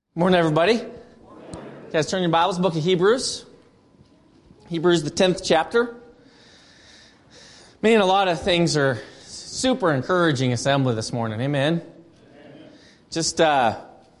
Morning, everybody. You guys turn your Bibles, book of Hebrews. Hebrews, the 10th chapter. Man, a lot of things are super encouraging assembly this morning. Amen. Just the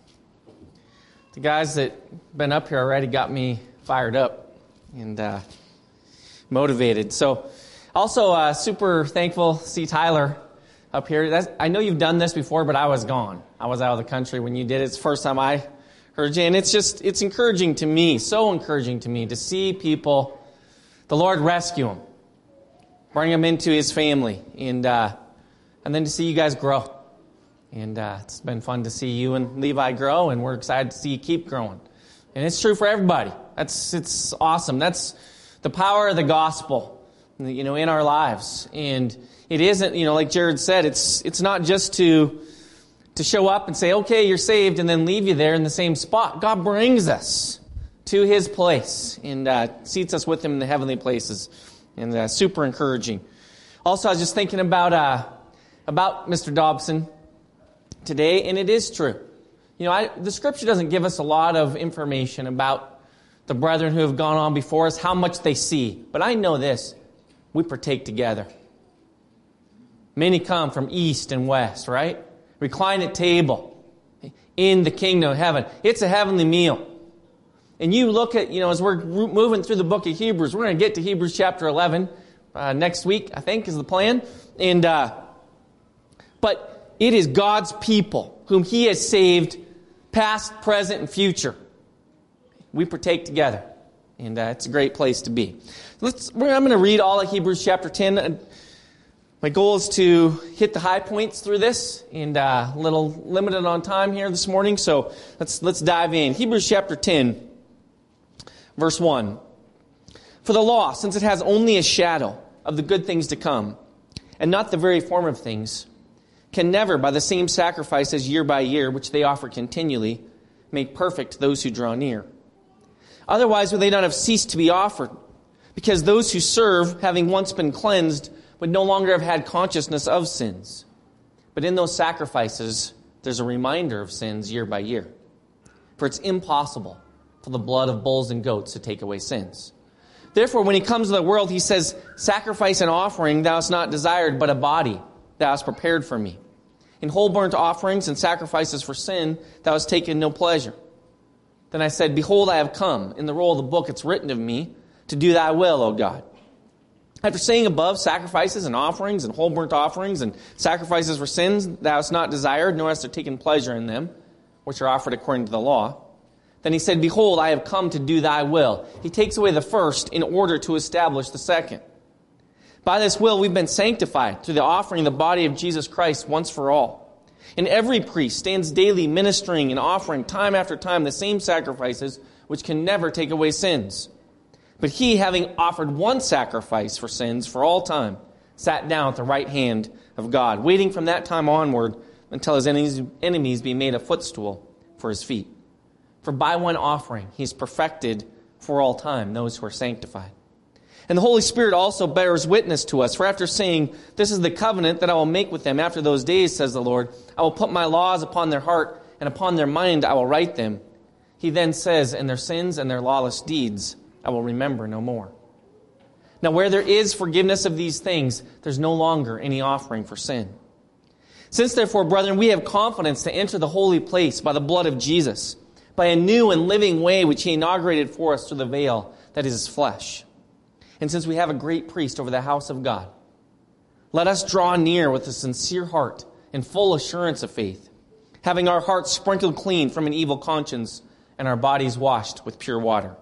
guys that been up here already got me fired up and motivated. So, also super thankful to see Tyler up here. I know you've done this before, but I was gone. I was out of the country when you did it. It's the first time I heard you, and it's encouraging to me, so encouraging to me to see people, the Lord rescue them, bring them into His family, and then to see you guys grow. And it's been fun to see you and Levi grow, and we're excited to see you keep growing. And it's true for everybody. It's awesome. That's the power of the gospel, in our lives. And it isn't, like Jared said, it's not just to show up and say, okay, you're saved, and then leave you there in the same spot. God brings us to His place and seats us with Him in the heavenly places. And super encouraging. Also, I was just thinking about Mr. Dobson today, and it is true. The Scripture doesn't give us a lot of information about the brethren who have gone on before us, how much they see. But I know this, we partake together. Many come from east and west, right? Recline at table in the kingdom of heaven. It's a heavenly meal. And you look at, as we're moving through the book of Hebrews, we're going to get to Hebrews chapter 11 next week, I think, is the plan. And but it is God's people whom He has saved, past, present, and future. We partake together. And it's a great place to be. I'm going to read all of Hebrews chapter 10. My goal is to hit the high points through this, and a little limited on time here this morning, so let's dive in. Hebrews chapter 10, verse 1. For the law, since it has only a shadow of the good things to come, and not the very form of things, can never, by the same sacrifices year by year, which they offer continually, make perfect those who draw near. Otherwise would they not have ceased to be offered, because those who serve, having once been cleansed, would no longer have had consciousness of sins. But in those sacrifices, there's a reminder of sins year by year. For it's impossible for the blood of bulls and goats to take away sins. Therefore, when He comes to the world, He says, sacrifice and offering thou hast not desired, but a body thou hast prepared for me. In whole burnt offerings and sacrifices for sin thou hast taken no pleasure. Then I said, behold, I have come. In the roll of the book it's written of me, to do thy will, O God. After saying above, sacrifices and offerings and whole burnt offerings and sacrifices for sins thou hast not desired, nor hast thou taken pleasure in them, which are offered according to the law. Then He said, behold, I have come to do thy will. He takes away the first in order to establish the second. By this will we've been sanctified through the offering of the body of Jesus Christ once for all. And every priest stands daily ministering and offering time after time the same sacrifices which can never take away sins. But He, having offered one sacrifice for sins for all time, sat down at the right hand of God, waiting from that time onward until His enemies be made a footstool for His feet. For by one offering He has perfected for all time those who are sanctified. And the Holy Spirit also bears witness to us. For after saying, this is the covenant that I will make with them after those days, says the Lord, I will put my laws upon their heart, and upon their mind I will write them. He then says, and their sins and their lawless deeds I will remember no more. Now where there is forgiveness of these things, there's no longer any offering for sin. Since therefore, brethren, we have confidence to enter the holy place by the blood of Jesus, by a new and living way which He inaugurated for us through the veil that is His flesh. And since we have a great priest over the house of God, let us draw near with a sincere heart and full assurance of faith, having our hearts sprinkled clean from an evil conscience and our bodies washed with pure water.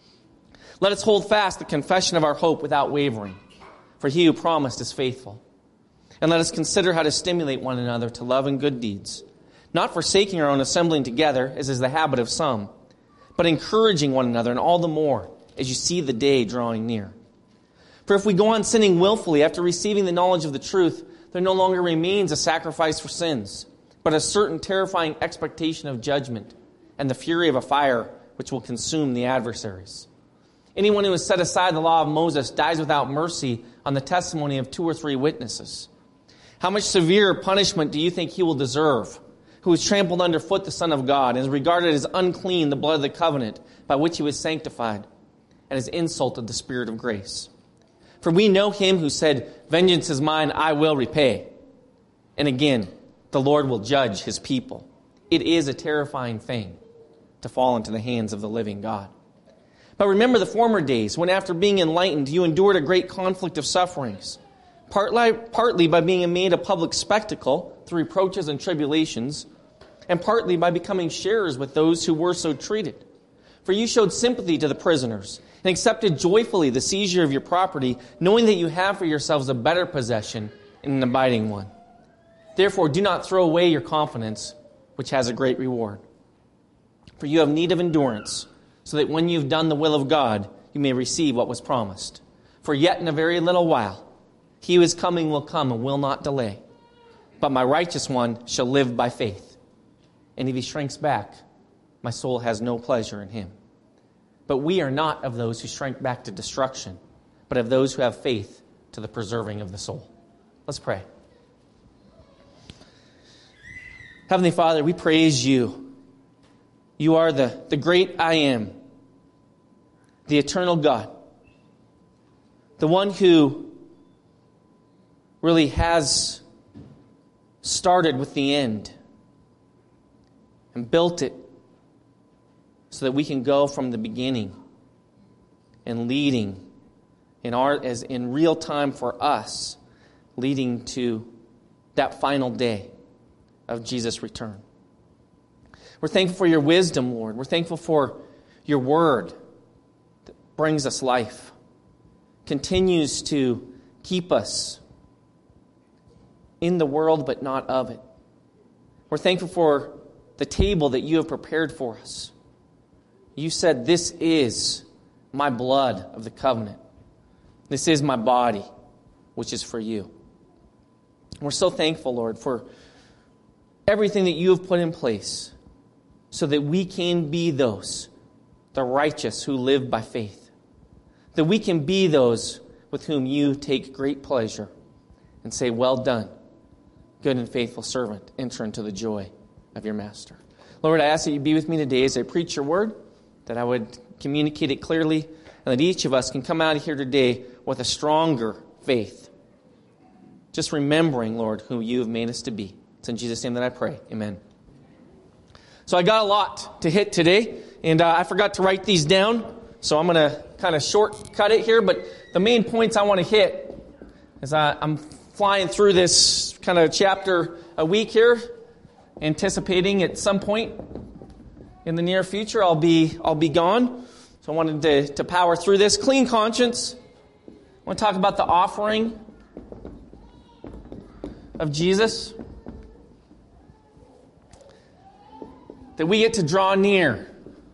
Let us hold fast the confession of our hope without wavering, for He who promised is faithful. And let us consider how to stimulate one another to love and good deeds, not forsaking our own assembling together, as is the habit of some, but encouraging one another, and all the more as you see the day drawing near. For if we go on sinning willfully after receiving the knowledge of the truth, there no longer remains a sacrifice for sins, but a certain terrifying expectation of judgment and the fury of a fire which will consume the adversaries. Anyone who has set aside the law of Moses dies without mercy on the testimony of 2 or 3 witnesses. How much severe punishment do you think he will deserve, who has trampled underfoot the Son of God, and has regarded as unclean the blood of the covenant by which he was sanctified, and has insulted the Spirit of grace. For we know him who said, vengeance is mine, I will repay. And again, the Lord will judge his people. It is a terrifying thing to fall into the hands of the living God. But remember the former days, when after being enlightened, you endured a great conflict of sufferings, partly by being made a public spectacle through reproaches and tribulations, and partly by becoming sharers with those who were so treated. For you showed sympathy to the prisoners, and accepted joyfully the seizure of your property, knowing that you have for yourselves a better possession and an abiding one. Therefore, do not throw away your confidence, which has a great reward. For you have need of endurance, so that when you've done the will of God, you may receive what was promised. For yet in a very little while, he who is coming will come and will not delay. But my righteous one shall live by faith. And if he shrinks back, my soul has no pleasure in him. But we are not of those who shrink back to destruction, but of those who have faith to the preserving of the soul. Let's pray. Heavenly Father, we praise you. You are the great I am, the eternal God, the one who really has started with the end and built it so that we can go from the beginning and leading as in real time for us, leading to that final day of Jesus' return. We're thankful for your wisdom, Lord. We're thankful for your word that brings us life, continues to keep us in the world but not of it. We're thankful for the table that you have prepared for us. You said, this is my blood of the covenant. This is my body, which is for you. We're so thankful, Lord, for everything that you have put in place so that we can be those, the righteous who live by faith. That we can be those with whom you take great pleasure and say, well done, good and faithful servant. Enter into the joy of your master. Lord, I ask that you be with me today as I preach your word, that I would communicate it clearly, and that each of us can come out of here today with a stronger faith. Just remembering, Lord, who you have made us to be. It's in Jesus' name that I pray. Amen. So I got a lot to hit today, and I forgot to write these down, so I'm going to kind of shortcut it here, but the main points I want to hit is I'm flying through this kind of chapter a week here, anticipating at some point in the near future I'll be gone. So I wanted to power through this. Clean conscience. I want to talk about the offering of Jesus. That we get to draw near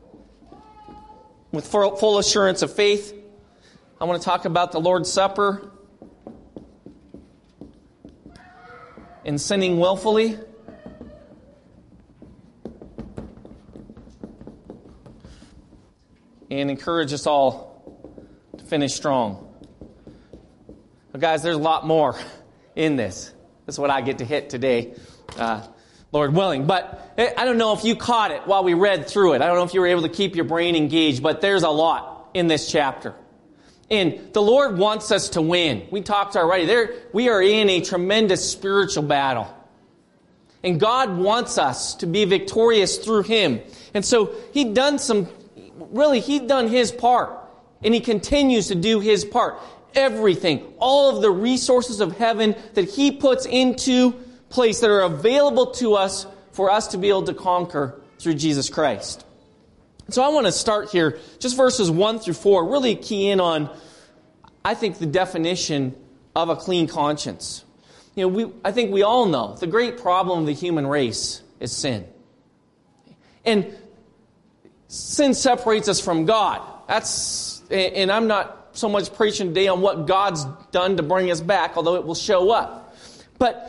with full assurance of faith. I want to talk about the Lord's Supper and sinning willfully. And encourage us all to finish strong. But guys, there's a lot more in this. That's what I get to hit today, Lord willing. But I don't know if you caught it while we read through it. I don't know if you were able to keep your brain engaged, but there's a lot in this chapter. And the Lord wants us to win. We talked already. We are in a tremendous spiritual battle. And God wants us to be victorious through Him. And so He'd done His part. And He continues to do His part. Everything, all of the resources of heaven that He puts into place that are available to us for us to be able to conquer through Jesus Christ. So I want to start here, just verses 1 through 4, really key in on, I think, the definition of a clean conscience. I think we all know the great problem of the human race is sin. And sin separates us from God. And I'm not so much preaching today on what God's done to bring us back, although it will show up. But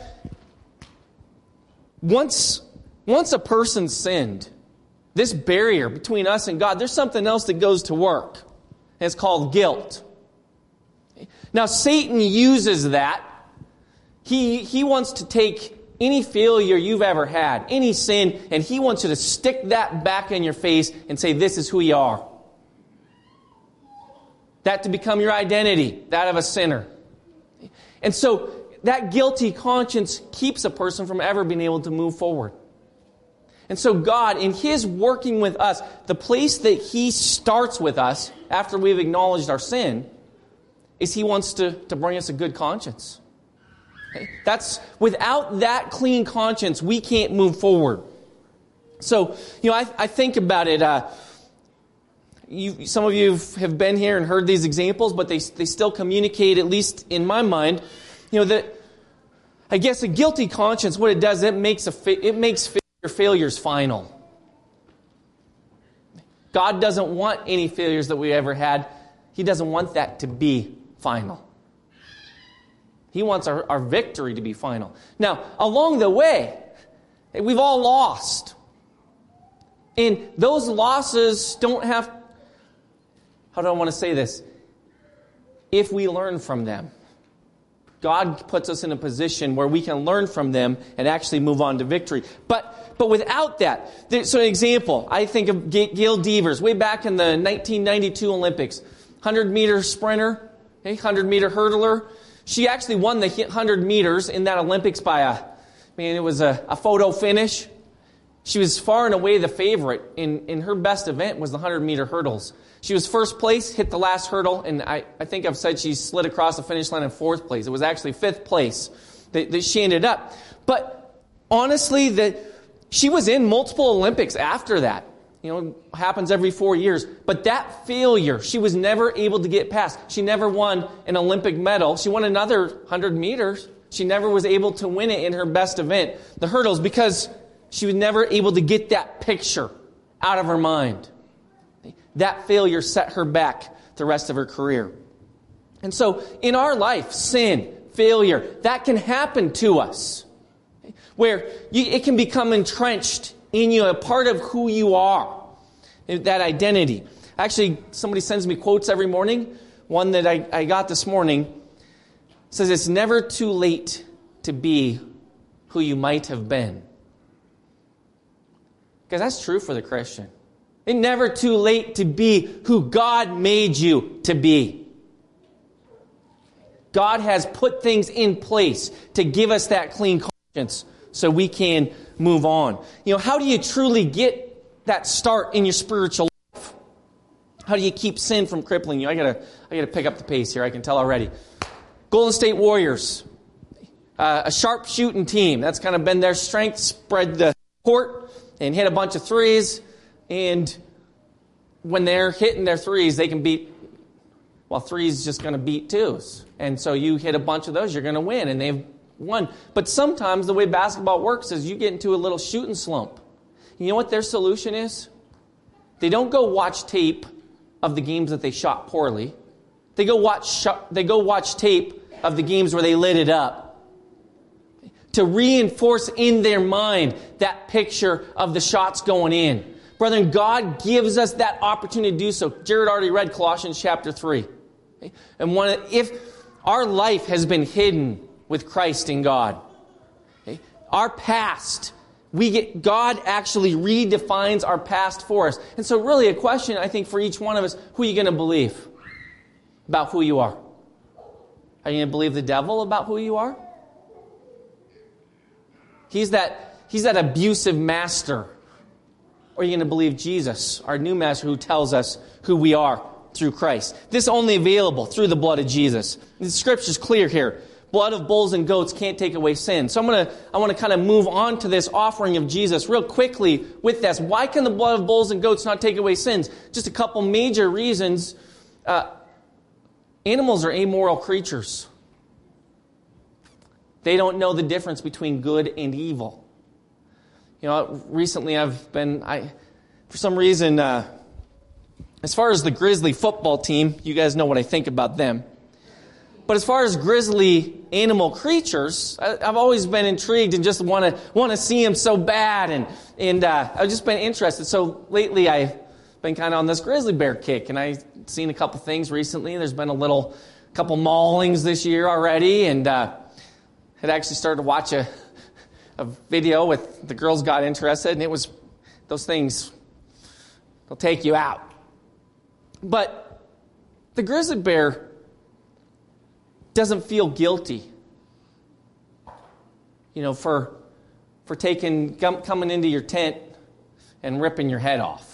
once a person sinned, this barrier between us and God, there's something else that goes to work. And it's called guilt. Now, Satan uses that. He wants to take any failure you've ever had, any sin, and He wants you to stick that back in your face and say, this is who you are. That to become your identity, that of a sinner. And so that guilty conscience keeps a person from ever being able to move forward. And so God, in His working with us, the place that He starts with us after we've acknowledged our sin is He wants to bring us a good conscience. Okay? Without that clean conscience, we can't move forward. So, I think about it. Some of you have been here and heard these examples, but they still communicate, at least in my mind, that I guess a guilty conscience, what it does, it makes failures final. God doesn't want any failures that we ever had. He doesn't want that to be final. He wants our victory to be final. Now, along the way, we've all lost. And those losses don't have, how do I want to say this? If we learn from them. God puts us in a position where we can learn from them and actually move on to victory. But without that, so an example, I think of Gail Devers, way back in the 1992 Olympics, 100-meter sprinter, 100-meter hurdler. She actually won the 100 meters in that Olympics by it was a photo finish. She was far and away the favorite. In her best event was the 100-meter hurdles. She was first place, hit the last hurdle, and I think I've said she slid across the finish line in fourth place. It was actually fifth place that she ended up. But honestly, she was in multiple Olympics after that. It happens every 4 years. But that failure, she was never able to get past. She never won an Olympic medal. She won another 100 meters. She never was able to win it in her best event, the hurdles, because she was never able to get that picture out of her mind. That failure set her back the rest of her career. And so in our life, sin, failure, that can happen to us. Where it can become entrenched in you, a part of who you are, that identity. Actually, somebody sends me quotes every morning. One that I got this morning says, it's never too late to be who you might have been. Because that's true for the Christian. It's never too late to be who God made you to be. God has put things in place to give us that clean conscience so we can move on. How do you truly get that start in your spiritual life? How do you keep sin from crippling you? I gotta pick up the pace here. I can tell already. Golden State Warriors, a sharp shooting team. That's kind of been their strength. Spread the court and hit a bunch of threes. And when they're hitting their threes, they can beat. Well, threes just going to beat twos, and so you hit a bunch of those, you're going to win, and they've won. But sometimes the way basketball works is you get into a little shooting slump. You know what their solution is? They don't go watch tape of the games that they shot poorly. They go watch tape of the games where they lit it up to reinforce in their mind that picture of the shots going in. Brethren, God gives us that opportunity to do so. Jared already read Colossians chapter 3. And if our life has been hidden with Christ in God, our past, God actually redefines our past for us. And so really a question, I think, for each one of us, who are you going to believe about who you are? Are you going to believe the devil about who you are? He's that abusive master. Or are you going to believe Jesus, our new master, who tells us who we are through Christ? This is only available through the blood of Jesus. The Scripture's clear here. Blood of bulls and goats can't take away sin. So I want to kind of move on to this offering of Jesus real quickly with this. Why can the blood of bulls and goats not take away sins? Just a couple major reasons. Animals are amoral creatures. They don't know the difference between good and evil. Recently for some reason, as far as the Grizzly football team, you guys know what I think about them. But as far as grizzly animal creatures, I've always been intrigued and just want to see them so bad, and I've just been interested. So lately, I've been kind of on this grizzly bear kick, and I've seen a couple things recently. There's been a couple maulings this year already, and had actually started to watch a a video with the girls got interested, and it was those things, they'll take you out. But the grizzly bear doesn't feel guilty, for coming into your tent and ripping your head off.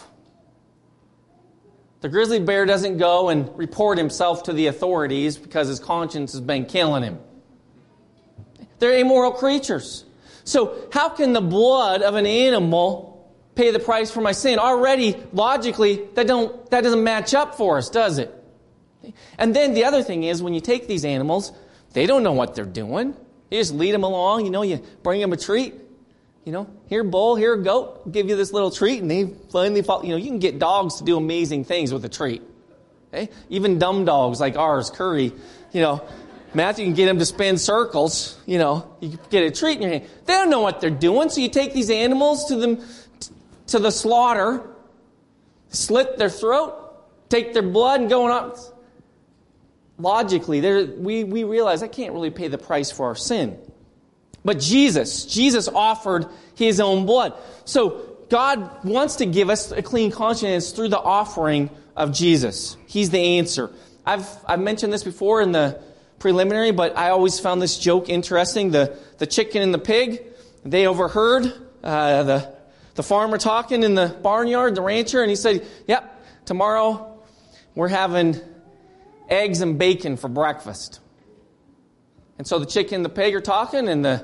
The grizzly bear doesn't go and report himself to the authorities because his conscience has been killing him. They're amoral creatures. So how can the blood of an animal pay the price for my sin? Already, logically, that doesn't match up for us, does it? And then the other thing is, when you take these animals, they don't know what they're doing. You just lead them along, you bring them a treat. Here bull, here goat, I'll give you this little treat, and they finally fall. You can get dogs to do amazing things with a treat. Okay? Even dumb dogs like ours, Curry, Matthew can get him to spin circles, you get a treat in your hand. They don't know what they're doing, so you take these animals to the slaughter, slit their throat, take their blood and go on. Logically, we realize that can't really pay the price for our sin. But Jesus offered his own blood. So God wants to give us a clean conscience through the offering of Jesus. He's the answer. I've mentioned this before in the preliminary, but I always found this joke interesting. The chicken and the pig, they overheard the farmer talking in the barnyard, the rancher, and he said, "Yep, tomorrow we're having eggs and bacon for breakfast." And so the chicken and the pig are talking, and the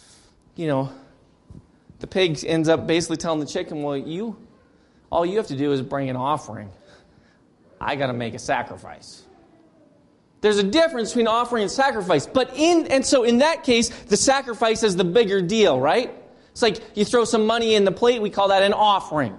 pig ends up basically telling the chicken, "Well, all you have to do is bring an offering. I got to make a sacrifice." There's a difference between offering and sacrifice. So in that case, the sacrifice is the bigger deal, right? It's like you throw some money in the plate, we call that an offering.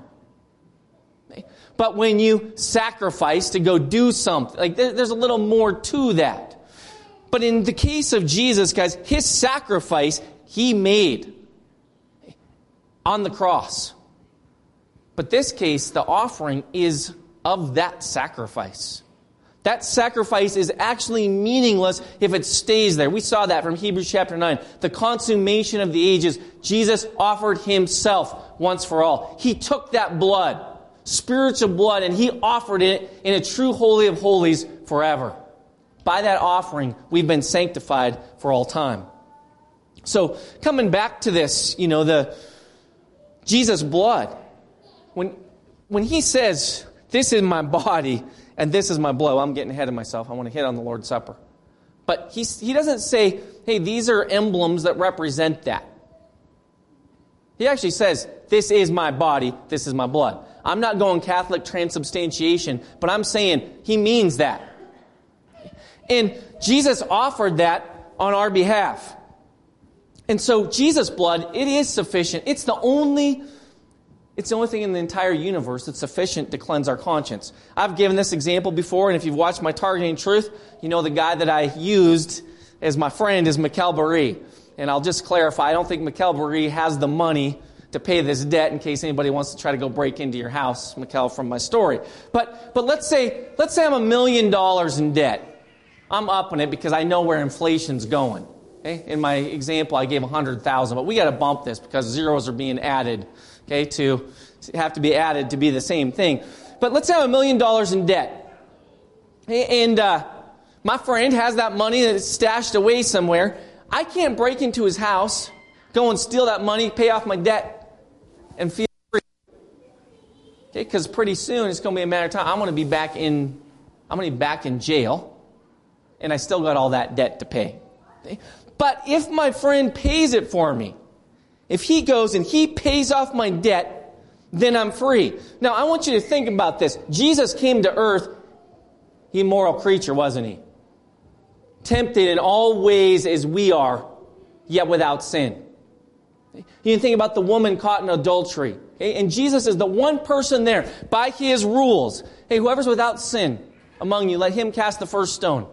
But when you sacrifice to go do something, there's a little more to that. But in the case of Jesus, guys, his sacrifice he made on the cross. But this case, the offering is of that sacrifice. That sacrifice is actually meaningless if it stays there. We saw that from Hebrews chapter 9. The consummation of the ages. Jesus offered himself once for all. He took that blood, spiritual blood, and he offered it in a true holy of holies forever. By that offering, we've been sanctified for all time. So, coming back to this, the Jesus' blood. When he says, "This is my body and this is my blood," I'm getting ahead of myself. I want to hit on the Lord's Supper. But he doesn't say, "Hey, these are emblems that represent that." He actually says, "This is my body, this is my blood." I'm not going Catholic transubstantiation, but I'm saying he means that. And Jesus offered that on our behalf. And so Jesus' blood, it is sufficient. It's the only thing in the entire universe that's sufficient to cleanse our conscience. I've given this example before, and if you've watched my Targeting Truth, the guy that I used as my friend is Mikkel Barry. And I'll just clarify, I don't think Mikkel Barry has the money to pay this debt in case anybody wants to try to go break into your house, Mikkel, from my story. But let's say I'm $1 million in debt. I'm upping it because I know where inflation's going. Okay? In my example, I gave 100,000, but we got to bump this because zeros are being added, okay, to have to be added to be the same thing. But let's say I'm $1 million in debt, and my friend has that money that's stashed away somewhere. I can't break into his house, go and steal that money, pay off my debt, and feel free. Okay, because pretty soon it's going to be a matter of time. I'm going to be back in jail. And I still got all that debt to pay. Okay? But if my friend pays it for me, if he goes and he pays off my debt, then I'm free. Now, I want you to think about this. Jesus came to earth, he a moral creature, wasn't he? Tempted in all ways as we are, yet without sin. Okay? You can think about the woman caught in adultery. Okay? And Jesus is the one person there, by his rules. Hey, whoever's without sin among you, let him cast the first stone.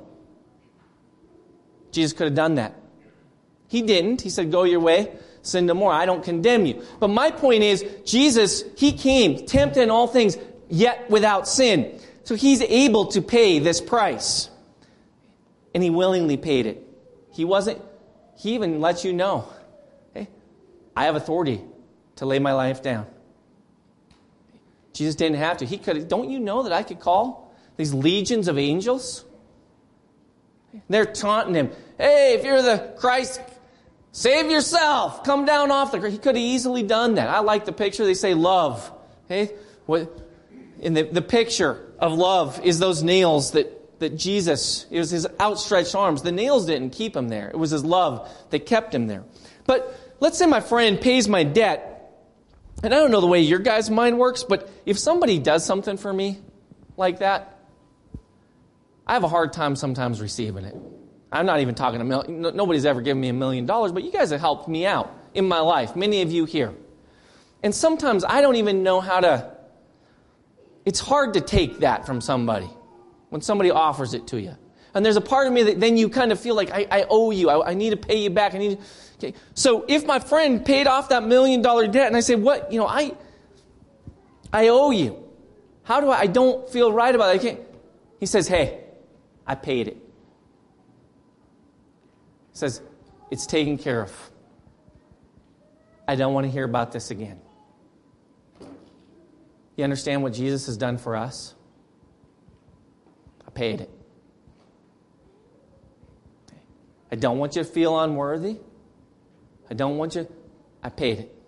Jesus could have done that. He didn't. He said, "Go your way, sin no more. I don't condemn you." But my point is, Jesus, he came, tempted in all things, yet without sin. So he's able to pay this price. And he willingly paid it. He even lets you know. Okay? I have authority to lay my life down. Jesus didn't have to. He could. Don't you know that I could call these legions of angels? They're taunting him. Hey, if you're the Christ, save yourself. Come down off the cross. He could have easily done that. I like the picture. They say love. Okay? In the picture of love is those nails that Jesus, it was his outstretched arms. The nails didn't keep him there. It was his love that kept him there. But let's say my friend pays my debt. And I don't know the way your guys' mind works, but if somebody does something for me like that, I have a hard time sometimes receiving it. I'm not even talking nobody's ever given me $1 million, but you guys have helped me out in my life, many of you here. And sometimes I don't even know it's hard to take that from somebody when somebody offers it to you. And there's a part of me that then you kind of feel like I owe you. I need to pay you back. Okay. So if my friend paid off that $1 million debt and I say, what, I owe you. How do I don't feel right about it. He says, hey, I paid it. He says, it's taken care of. I don't want to hear about this again. You understand what Jesus has done for us? I paid it. I don't want you to feel unworthy. I paid it.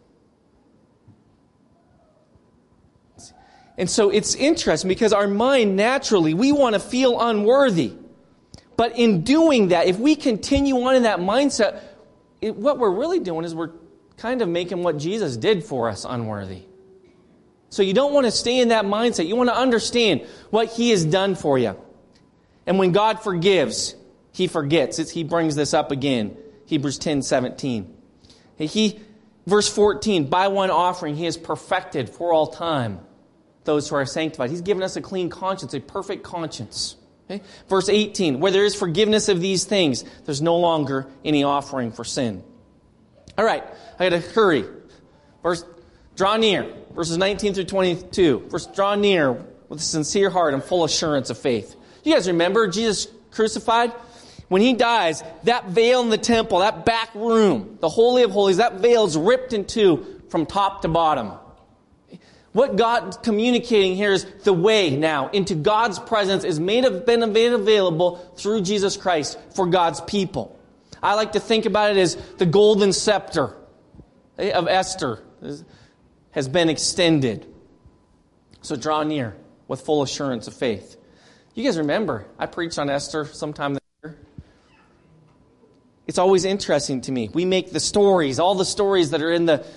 And so it's interesting because our mind naturally, we want to feel unworthy. But in doing that, if we continue on in that mindset, what we're really doing is we're kind of making what Jesus did for us unworthy. So you don't want to stay in that mindset. You want to understand what He has done for you. And when God forgives, He forgets. He brings this up again. Hebrews 10:17. Verse 14, by one offering He has perfected for all time those who are sanctified. He's given us a clean conscience, a perfect conscience. Okay? Verse 18, where there is forgiveness of these things, there's no longer any offering for sin. All right, I got to hurry. Draw near, verses 19 through 22. First, draw near with a sincere heart and full assurance of faith. You guys remember Jesus crucified? When He dies, that veil in the temple, that back room, the Holy of Holies, that veil is ripped in two from top to bottom. What God's communicating here is the way now into God's presence has been made available through Jesus Christ for God's people. I like to think about it as the golden scepter of Esther has been extended. So draw near with full assurance of faith. You guys remember, I preached on Esther sometime this year. It's always interesting to me. We make the stories, all the stories that are in the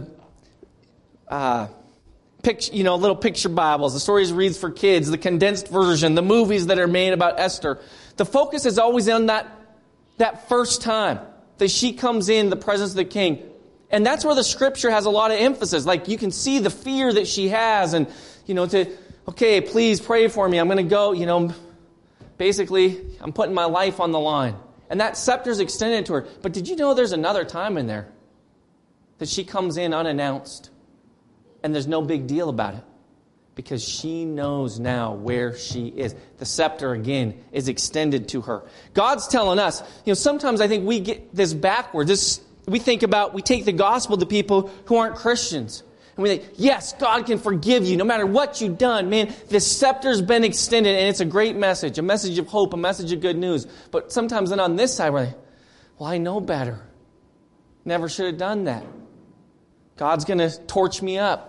picture, little picture Bibles, the stories reads for kids, the condensed version, the movies that are made about Esther. The focus is always on that first time that she comes in the presence of the king. And that's where the scripture has a lot of emphasis. Like you can see the fear that she has and, okay, please pray for me. I'm going to go, basically I'm putting my life on the line. And that scepter's extended to her. But did you know there's another time in there that she comes in unannounced? And there's no big deal about it. Because she knows now where she is. The scepter, again, is extended to her. God's telling us, sometimes I think we get this backwards. We take the gospel to people who aren't Christians. And we think, yes, God can forgive you no matter what you've done. Man, this scepter's been extended and it's a great message. A message of hope, a message of good news. But sometimes then on this side, we're like, well, I know better. Never should have done that. God's going to torch me up.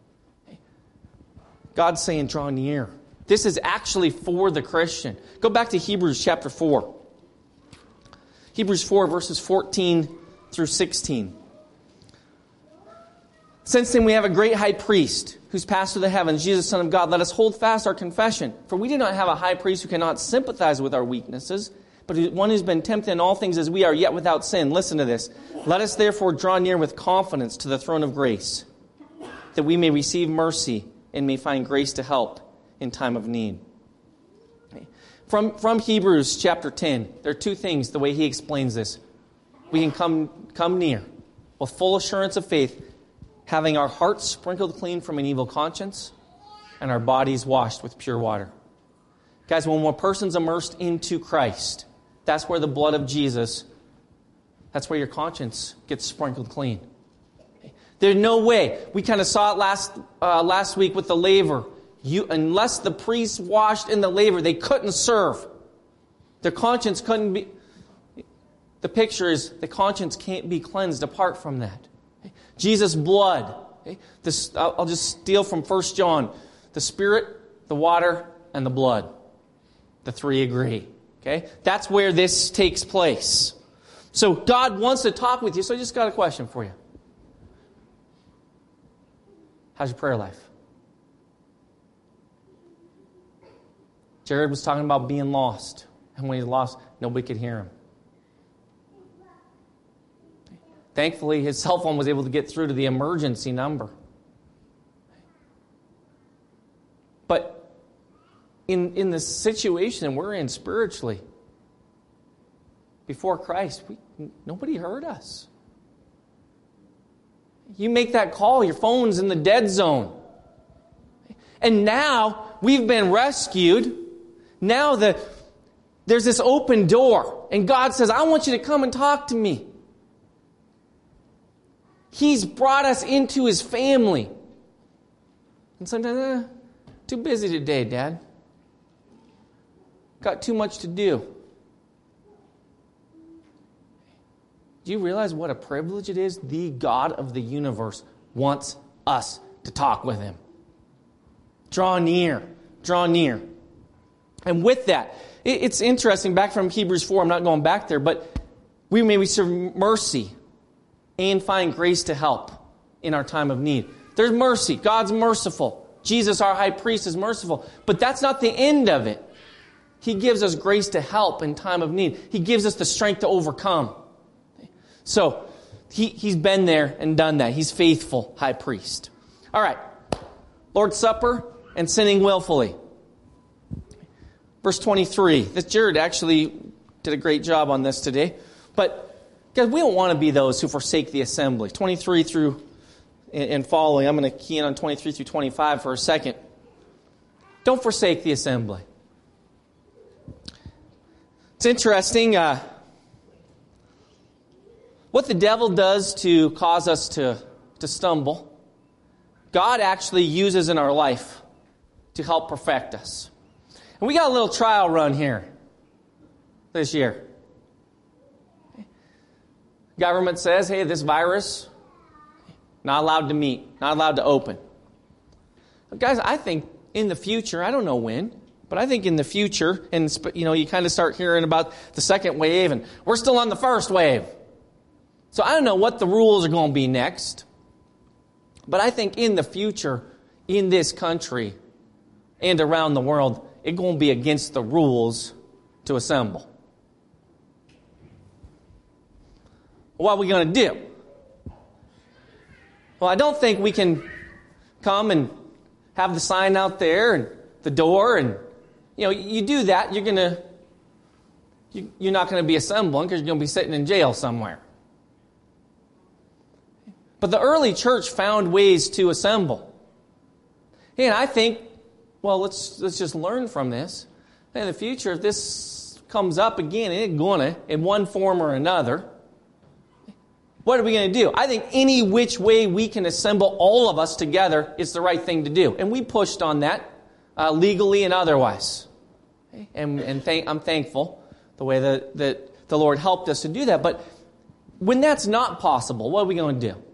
God's saying, draw near. This is actually for the Christian. Go back to Hebrews chapter 4. Hebrews 4, verses 14 through 16. Since then we have a great high priest who's passed through the heavens, Jesus, Son of God. Let us hold fast our confession. For we do not have a high priest who cannot sympathize with our weaknesses, but one who's been tempted in all things as we are, yet without sin. Listen to this. Let us therefore draw near with confidence to the throne of grace, that we may receive mercy and may find grace to help in time of need. From Hebrews chapter 10, there are two things, the way he explains this. We can come near with full assurance of faith, having our hearts sprinkled clean from an evil conscience and our bodies washed with pure water. Guys, when one person's immersed into Christ, that's where the blood of Jesus, that's where your conscience gets sprinkled clean. There's no way. We kind of saw it last week with the laver. Unless the priests washed in the laver, they couldn't serve. Their conscience couldn't be... The picture is the conscience can't be cleansed apart from that. Jesus' blood. I'll just steal from 1 John. The Spirit, the water, and the blood. The three agree. Okay? That's where this takes place. So God wants to talk with you. So I just got a question for you. How's your prayer life? Jared was talking about being lost. And when he's lost, nobody could hear him. Thankfully, his cell phone was able to get through to the emergency number. But in the situation we're in spiritually, before Christ, nobody heard us. You make that call, your phone's in the dead zone. And now we've been rescued. Now there's this open door. And God says, I want you to come and talk to me. He's brought us into His family. And sometimes, too busy today, Dad. Got too much to do. Do you realize what a privilege it is? The God of the universe wants us to talk with Him. Draw near. Draw near. And with that, it's interesting, back from Hebrews 4, I'm not going back there, but we may receive mercy and find grace to help in our time of need. There's mercy. God's merciful. Jesus, our high priest, is merciful. But that's not the end of it. He gives us grace to help in time of need. He gives us the strength to overcome. So, He's been there and done that. He's faithful high priest. All right. Lord's Supper and sinning willfully. Verse 23. Jared actually did a great job on this today. But guys, we don't want to be those who forsake the assembly. 23 through and following. I'm going to key in on 23 through 25 for a second. Don't forsake the assembly. It's interesting what the devil does to cause us to stumble. God actually uses in our life to help perfect us. And we got a little trial run here this year. Government says, hey, this virus, not allowed to meet, not allowed to open. But guys, I think in the future, I don't know when, but I think in the future, and you kind of start hearing about the second wave, and we're still on the first wave. So I don't know what the rules are going to be next. But I think in the future, in this country and around the world, it's going to be against the rules to assemble. What are we going to do? Well, I don't think we can come and have the sign out there and the door, and you do that, you're not going to be assembling because you're going to be sitting in jail somewhere. But the early church found ways to assemble. And I think, well, let's just learn from this. In the future, if this comes up again, it's going to, in one form or another, what are we going to do? I think any which way we can assemble all of us together is the right thing to do. And we pushed on that legally and otherwise. And I'm thankful the way that the Lord helped us to do that. But when that's not possible, what are we going to do?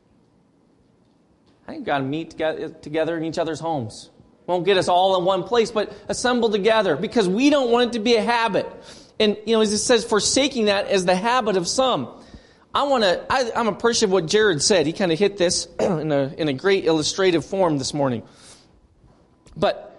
I think we've got to meet together in each other's homes. Won't get us all in one place, but assemble together because we don't want it to be a habit. And, as it says, forsaking that as the habit of some. I'm appreciative of what Jared said. He kind of hit this in a great illustrative form this morning. But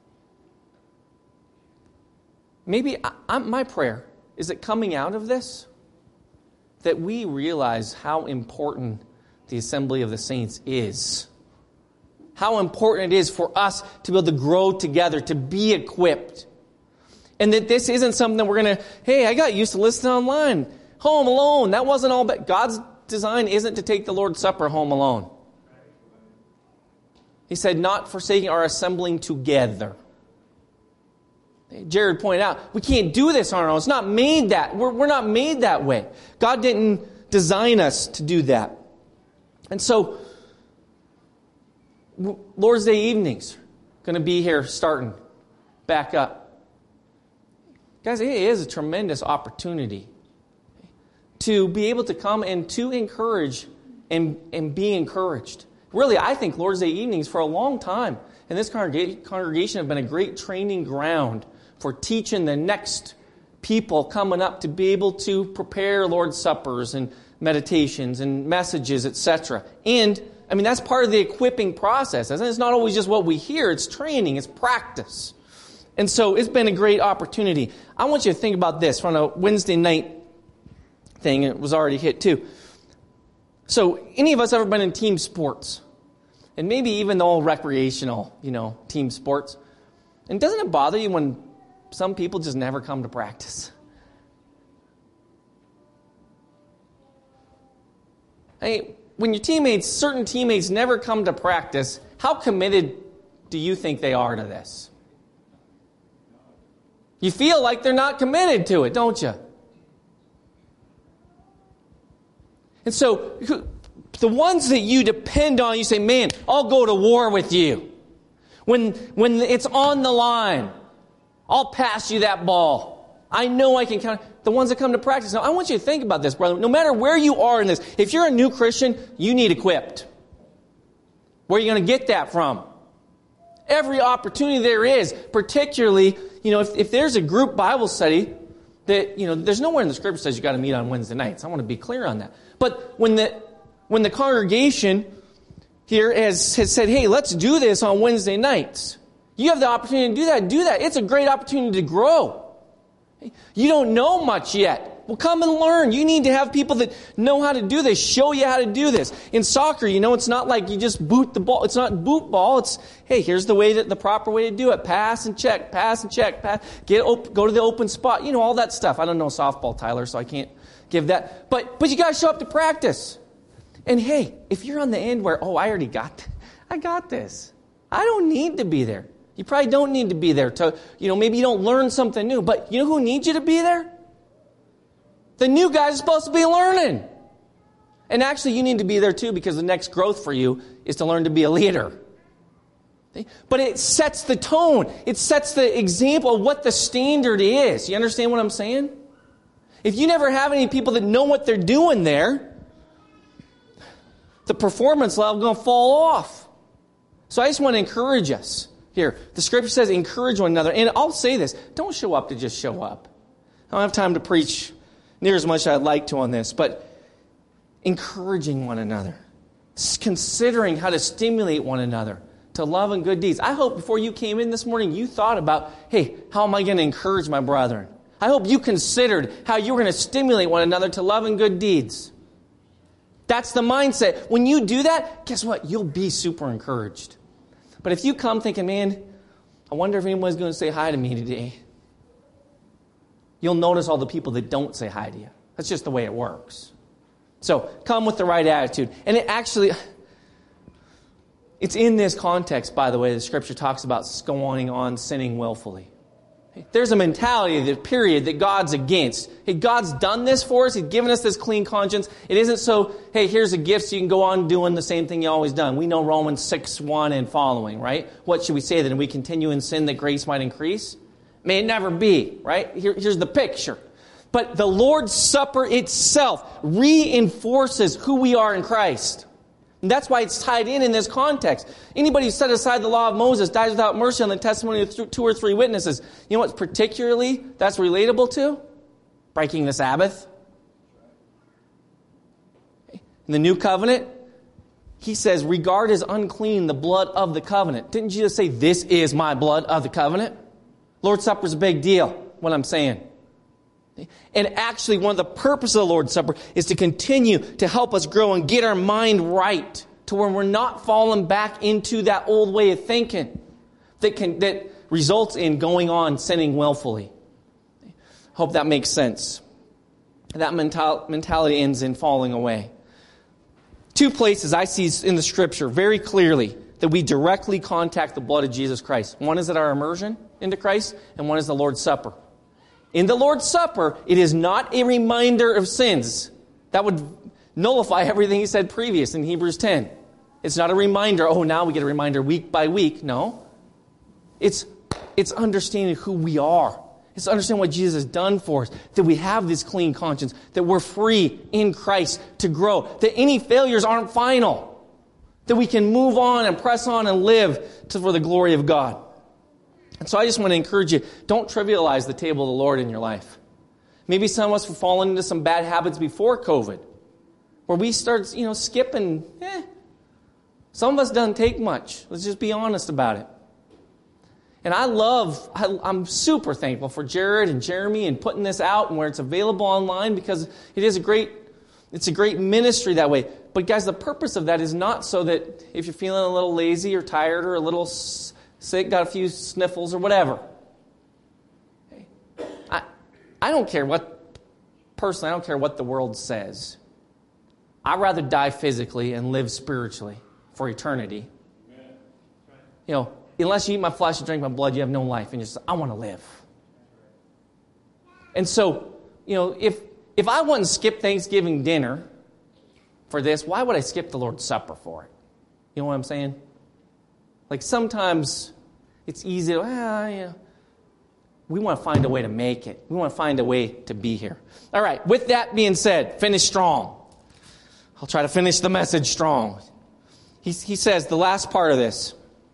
maybe my prayer is that coming out of this, that we realize how important the assembly of the saints is. How important it is for us to be able to grow together, to be equipped. And that this isn't something that we're going to, hey, I got used to listening online. Home alone, that wasn't all bad. God's design isn't to take the Lord's Supper home alone. He said, not forsaking our assembling together. Jared pointed out, we can't do this on our own. It's not made that. We're not made that way. God didn't design us to do that. And so, Lord's Day evenings, going to be here starting back up. Guys, it is a tremendous opportunity to be able to come and to encourage and be encouraged. Really, I think Lord's Day evenings for a long time in this congregation have been a great training ground for teaching the next people coming up to be able to prepare Lord's Suppers and meditations and messages, etc. And, that's part of the equipping process. It's not always just what we hear. It's training. It's practice. And so it's been a great opportunity. I want you to think about this from a Wednesday night thing. It was already hit too. So any of us ever been in team sports? And maybe even the old recreational, team sports. And doesn't it bother you when some people just never come to practice? When your certain teammates never come to practice, how committed do you think they are to this? You feel like they're not committed to it, don't you? And so, the ones that you depend on, you say, man, I'll go to war with you. When it's on the line, I'll pass you that ball. I know I can count. The ones that come to practice. Now, I want you to think about this, brother. No matter where you are in this, if you're a new Christian, you need equipped. Where are you going to get that from? Every opportunity there is, particularly, if there's a group Bible study that, there's nowhere in the Scripture says you got to meet on Wednesday nights. I want to be clear on that. But when the congregation here has said, hey, let's do this on Wednesday nights, you have the opportunity to do that. It's a great opportunity to grow. You don't know much yet. Well, come and learn. You need to have people that know how to do this, show you how to do this. In soccer, it's not like you just boot the ball. It's not boot ball. It's, hey, here's the proper way to do it. Pass and check, pass. Go to the open spot. All that stuff. I don't know softball, Tyler, so I can't give that. But you got to show up to practice. And hey, if you're on the end where, I got this. I don't need to be there. You probably don't need to be there to, maybe you don't learn something new. But you know who needs you to be there? The new guys are supposed to be learning. And actually, you need to be there too, because the next growth for you is to learn to be a leader. But it sets the tone. It sets the example of what the standard is. You understand what I'm saying? If you never have any people that know what they're doing there, the performance level is going to fall off. So I just want to encourage us. Here, the Scripture says encourage one another. And I'll say this, don't show up to just show up. I don't have time to preach near as much as I'd like to on this, but encouraging one another. Considering how to stimulate one another to love and good deeds. I hope before you came in this morning, you thought about, hey, how am I going to encourage my brethren? I hope you considered how you were going to stimulate one another to love and good deeds. That's the mindset. When you do that, guess what? You'll be super encouraged. But if you come thinking, man, I wonder if anyone's going to say hi to me today, you'll notice all the people that don't say hi to you. That's just the way it works. So come with the right attitude. And it's in this context, by the way, the Scripture talks about going on sinning willfully. There's a mentality, the period, that God's against. Hey, God's done this for us. He's given us this clean conscience. It isn't so, hey, here's a gift so you can go on doing the same thing you always done. We know Romans 6:1 and following, right? What should we say then? We continue in sin that grace might increase? May it never be, right? Here's the picture. But the Lord's Supper itself reinforces who we are in Christ. And that's why it's tied in this context. Anybody who set aside the law of Moses dies without mercy on the testimony of 2 or 3 witnesses. You know what particularly that's relatable to? Breaking the Sabbath. In the new covenant, he says, regard as unclean the blood of the covenant. Didn't Jesus say, this is my blood of the covenant? Lord's Supper is a big deal, what I'm saying. And actually, one of the purposes of the Lord's Supper is to continue to help us grow and get our mind right to where we're not falling back into that old way of thinking that results in going on sinning willfully. Hope that makes sense. That mentality ends in falling away. 2 places I see in the Scripture very clearly that we directly contact the blood of Jesus Christ. One is at our immersion into Christ, and one is the Lord's Supper. In the Lord's Supper, it is not a reminder of sins. That would nullify everything he said previous in Hebrews 10. It's not a reminder, now we get a reminder week by week. No. It's understanding who we are. It's understanding what Jesus has done for us, that we have this clean conscience, that we're free in Christ to grow, that any failures aren't final, that we can move on and press on and live for the glory of God. And so I just want to encourage you, don't trivialize the table of the Lord in your life. Maybe some of us have fallen into some bad habits before COVID, where we start, skipping. Some of us doesn't take much. Let's just be honest about it. And I'm super thankful for Jared and Jeremy and putting this out and where it's available online, because it's a great ministry that way. But guys, the purpose of that is not so that if you're feeling a little lazy or tired or a little sick, got a few sniffles or whatever. I don't care what the world says. I'd rather die physically and live spiritually for eternity. Unless you eat my flesh and drink my blood, you have no life. And you're just, I want to live. And so, if I wouldn't skip Thanksgiving dinner for this, why would I skip the Lord's Supper for it? You know what I'm saying? Like sometimes it's easy to, we want to find a way to make it. We want to find a way to be here. All right, with that being said, finish strong. I'll try to finish the message strong. He says, the last part of this,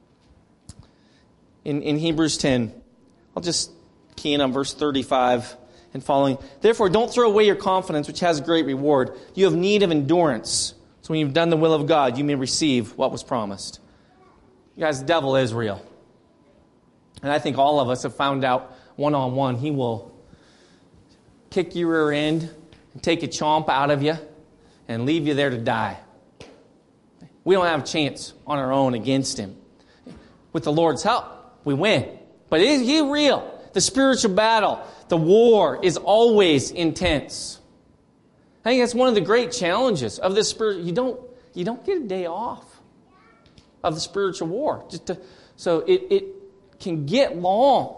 in Hebrews 10, I'll just key in on verse 35 and following. Therefore, don't throw away your confidence, which has a great reward. You have need of endurance. So when you've done the will of God, you may receive what was promised. You guys, the devil is real. And I think all of us have found out one-on-one, he will kick your rear end and take a chomp out of you and leave you there to die. We don't have a chance on our own against him. With the Lord's help, we win. But he's real. The spiritual battle, the war is always intense. I think that's one of the great challenges of this spirit. You don't get a day off of the spiritual war. So it can get long.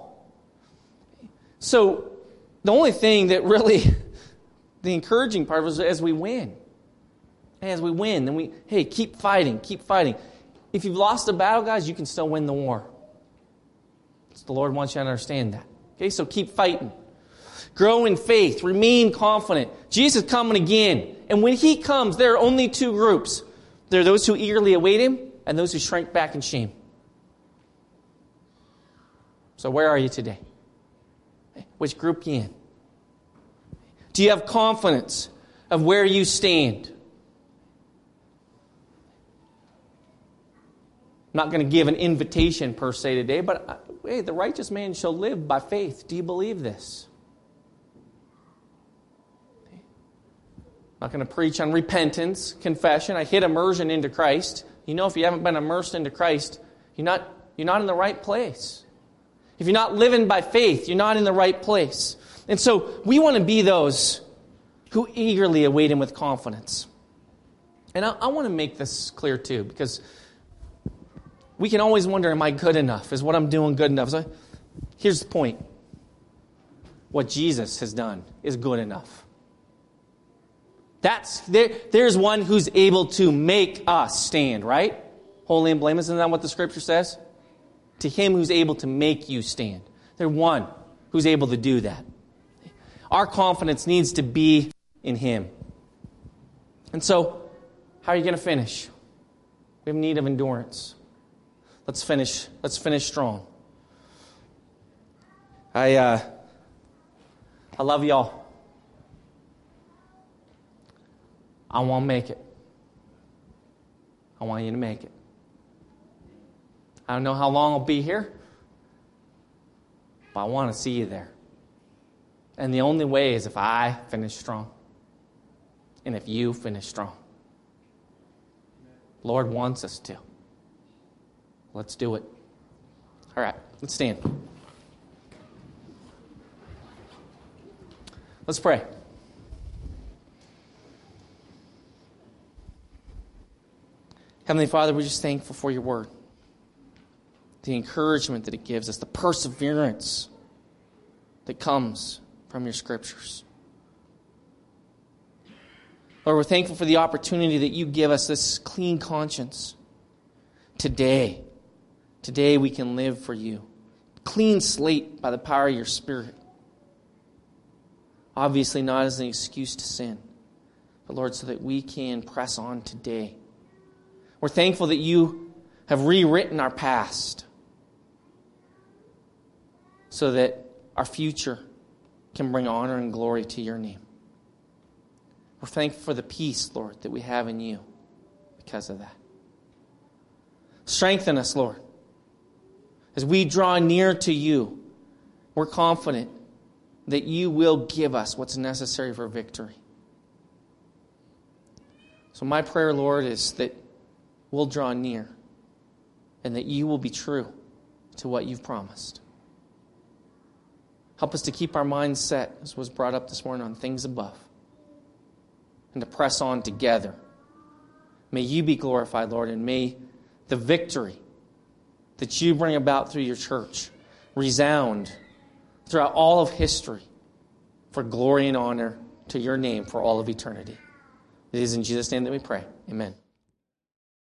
So the only thing that really, the encouraging part was as we win. As we win, then keep fighting, keep fighting. If you've lost a battle, guys, you can still win the war. The Lord wants you to understand that. Okay, so keep fighting. Grow in faith. Remain confident. Jesus is coming again. And when he comes, there are only two groups. There are those who eagerly await him and those who shrink back in shame. So where are you today? Which group are you in? Do you have confidence of where you stand? I'm not going to give an invitation per se today, but the righteous man shall live by faith. Do you believe this? I'm not going to preach on repentance, confession. I hit immersion into Christ. If you haven't been immersed into Christ, you're not in the right place. If you're not living by faith, you're not in the right place. And so we want to be those who eagerly await him with confidence. And I want to make this clear too, because we can always wonder, am I good enough? Is what I'm doing good enough? So here's the point. What Jesus has done is good enough. There's one who's able to make us stand, right? Holy and blameless, isn't that what the scripture says? To him who's able to make you stand. There's one who's able to do that. Our confidence needs to be in him. And so, how are you going to finish? We have need of endurance. Let's finish strong. I love y'all. I want to make it. I want you to make it. I don't know how long I'll be here, but I want to see you there. And the only way is if I finish strong. And if you finish strong. Lord wants us to. Let's do it. All right, let's stand. Let's pray. Heavenly Father, we're just thankful for your word. The encouragement that it gives us, the perseverance that comes from your scriptures. Lord, we're thankful for the opportunity that you give us, this clean conscience. Today we can live for you. Clean slate by the power of your Spirit. Obviously not as an excuse to sin, but Lord, so that we can press on today. We're thankful that you have rewritten our past so that our future can bring honor and glory to your name. We're thankful for the peace, Lord, that we have in you because of that. Strengthen us, Lord. As we draw near to you, we're confident that you will give us what's necessary for victory. So my prayer, Lord, is that we'll draw near and that you will be true to what you've promised. Help us to keep our minds set, as was brought up this morning, on things above and to press on together. May you be glorified, Lord, and may the victory that you bring about through your church resound throughout all of history for glory and honor to your name for all of eternity. It is in Jesus' name that we pray. Amen.